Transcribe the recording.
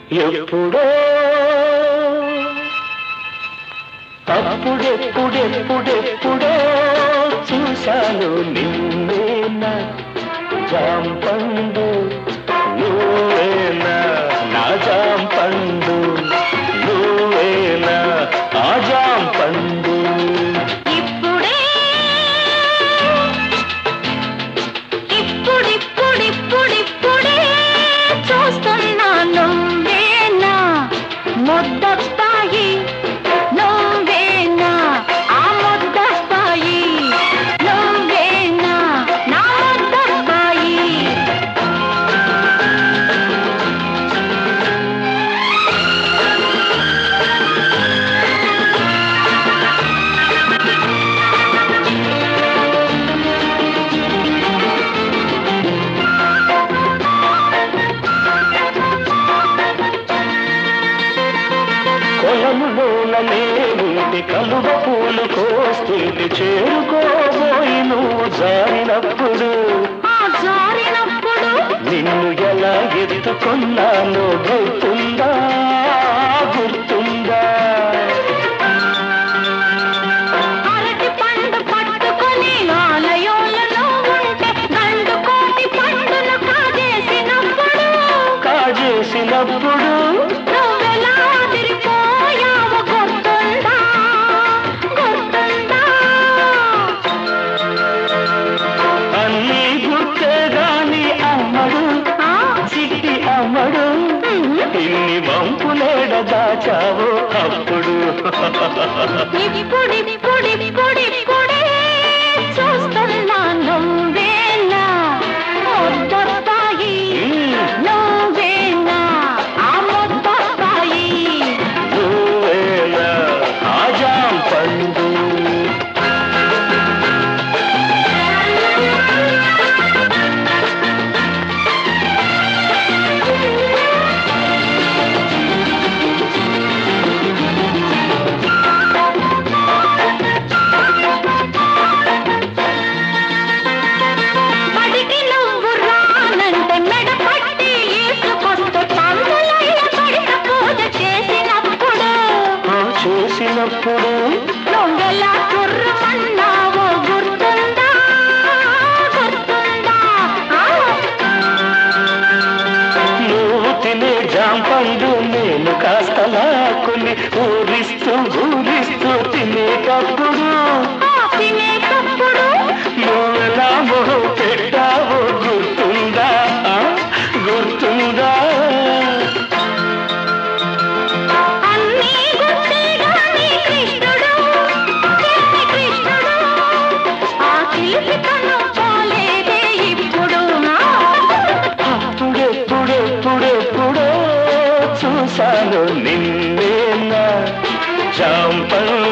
ఎప్పుడో అప్పుడెప్పుడెప్పుడెప్పుడో చూశాను నిన్నేనా జాంపండు నువ్వేనా నా జాంపండు నువ్వేనా ఆ జాంపండు ముద్దస్తాయి నువ్వేనా ఆ ముద్దస్తాయి నువ్వేనా నా ముద్దస్తాయి పొలములోనే ఉండి కలువ పూలు కోస్తుంటే చేరుకోబోయి నువ్వు జారినప్పుడు నిన్ను ఎలా ఎత్తుకున్నానో గుర్తుందా గుర్తుందా అరటి పండు పట్టుకొని ఆలయంలో ఉంటే గండు కోటి పండును కాజేసినప్పుడు నువ్వెలా తిరిగిపోయావు గుర్తుందా గుర్తుందా అన్నీ గుర్తే గాని అమ్మడు చిట్టి అమ్మడు ఇన్ని వంపులేడ దాచావో అప్పుడు ఇప్పుడిప్పుడిప్పుడిప్పుడే చూస్తున్నా నువ్వేనా ముద్దస్తాయి నువ్వేనా ఆ ముద్దస్తాయి నువ్వేనా ఆ జాంపండు పడికి నువ్వు రానంటే మెడ పట్టి ఈసుకొస్తూ పందులయ్య పడిన పూజ చేసినప్పుడు చూసినప్పుడు నువ్వెలా కుర్రమన్నావో గుర్తుందా గుర్తుందా నువ్వు తినే జాంపండు నేను కాస్త లాక్కుని ఊరిస్తూ తినేటప్పుడు తినేటప్పుడు నువ్వెలా మొహం పెట్టావో గుర్తుందా గుర్తుందా అన్నీ గుర్తే గాని కృష్ణుడు ఆ చిలిపితనం పోలేదే ఇప్పుడు అప్పుడెప్పుడెప్పుడెప్పుడో చూశాను నిన్నేనా జాంపండు